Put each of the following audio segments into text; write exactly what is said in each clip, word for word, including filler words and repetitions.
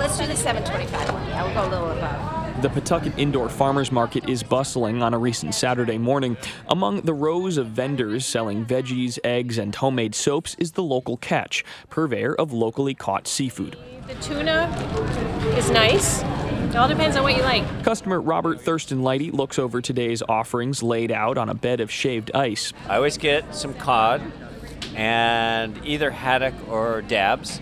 let's do the seven twenty-five one. Yeah, we'll go a little above. The Pawtucket Indoor Farmers Market is bustling on a recent Saturday morning. Among the rows of vendors selling veggies, eggs, and homemade soaps is the local Catch, purveyor of locally caught seafood. The tuna is nice. It all depends on what you like. Customer Robert Thurston Lighty looks over today's offerings laid out on a bed of shaved ice. I always get some cod and either haddock or dabs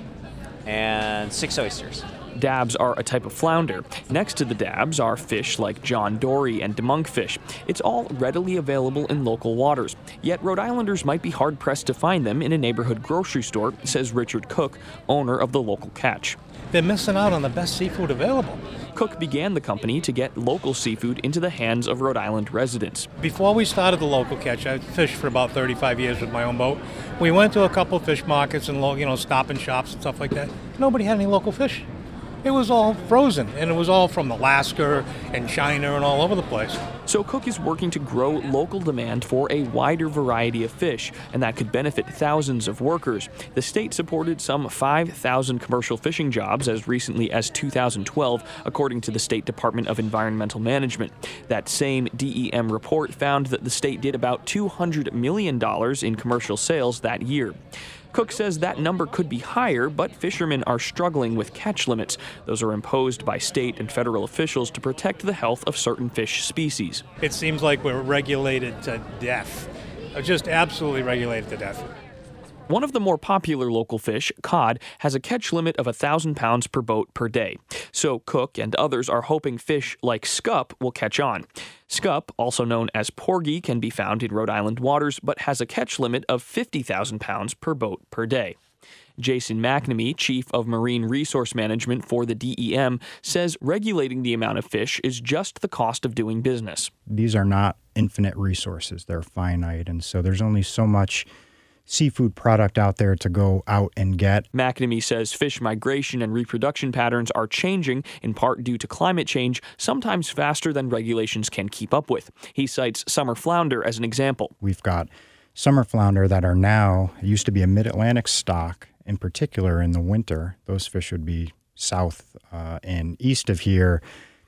and six oysters. Dabs are a type of flounder. Next to the dabs are fish like John Dory and monkfish. It's all readily available in local waters. Yet Rhode Islanders might be hard-pressed to find them in a neighborhood grocery store, says Richard Cook, owner of the local Catch. They're missing out on the best seafood available. Cook began the company to get local seafood into the hands of Rhode Island residents. Before we started the local Catch, I fished for about thirty-five years with my own boat. We went to a couple fish markets and, you know, stop and shops and stuff like that. Nobody had any local fish. It was all frozen, and it was all from Alaska and China and all over the place. So Cook is working to grow local demand for a wider variety of fish, and that could benefit thousands of workers. The state supported some five thousand commercial fishing jobs as recently as two thousand twelve, according to the State Department of Environmental Management. That same D E M report found that the state did about two hundred million dollars in commercial sales that year. Cook says that number could be higher, but fishermen are struggling with catch limits. Those are imposed by state and federal officials to protect the health of certain fish species. It seems like we're regulated to death, just absolutely regulated to death. One of the more popular local fish, cod, has a catch limit of one thousand pounds per boat per day. So Cook and others are hoping fish like scup will catch on. Scup, also known as porgy, can be found in Rhode Island waters, but has a catch limit of fifty thousand pounds per boat per day. Jason McNamee, Chief of Marine Resource Management for the D E M, says regulating the amount of fish is just the cost of doing business. These are not infinite resources. They're finite, and so there's only so much seafood product out there to go out and get. McNamee says fish migration and reproduction patterns are changing, in part due to climate change, sometimes faster than regulations can keep up with. He cites summer flounder as an example. We've got summer flounder that are now, it used to be a mid-Atlantic stock, in particular in the winter. Those fish would be south uh, and east of here.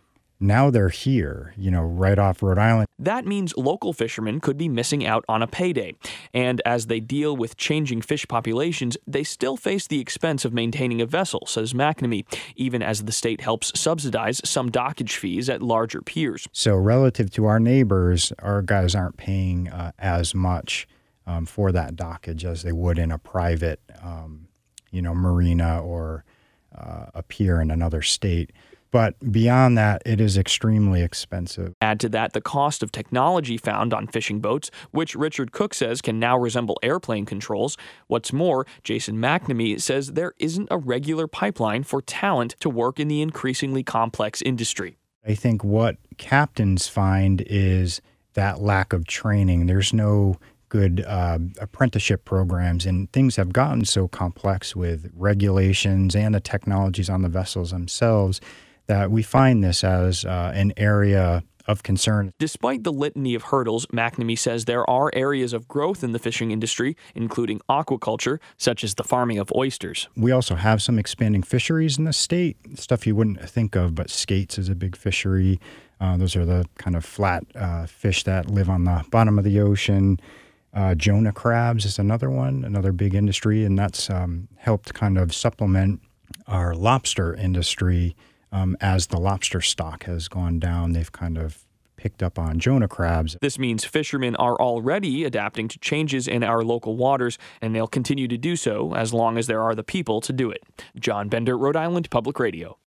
Now they're here, you know, right off Rhode Island. That means local fishermen could be missing out on a payday. And as they deal with changing fish populations, they still face the expense of maintaining a vessel, says McNamee, even as the state helps subsidize some dockage fees at larger piers. So relative to our neighbors, our guys aren't paying uh, as much um, for that dockage as they would in a private, um, you know, marina or uh, a pier in another state. But beyond that, it is extremely expensive. Add to that the cost of technology found on fishing boats, which Richard Cook says can now resemble airplane controls. What's more, Jason McNamee says there isn't a regular pipeline for talent to work in the increasingly complex industry. I think what captains find is that lack of training. There's no good uh, apprenticeship programs, and things have gotten so complex with regulations and the technologies on the vessels themselves that we find this as uh, an area of concern. Despite the litany of hurdles, McNamee says there are areas of growth in the fishing industry, including aquaculture, such as the farming of oysters. We also have some expanding fisheries in the state, stuff you wouldn't think of, but skates is a big fishery. Uh, those are the kind of flat uh, fish that live on the bottom of the ocean. Uh, Jonah crabs is another one, another big industry, and that's um, helped kind of supplement our lobster industry. Um, as the lobster stock has gone down, they've kind of picked up on Jonah crabs. This means fishermen are already adapting to changes in our local waters, and they'll continue to do so as long as there are the people to do it. John Bender, Rhode Island Public Radio.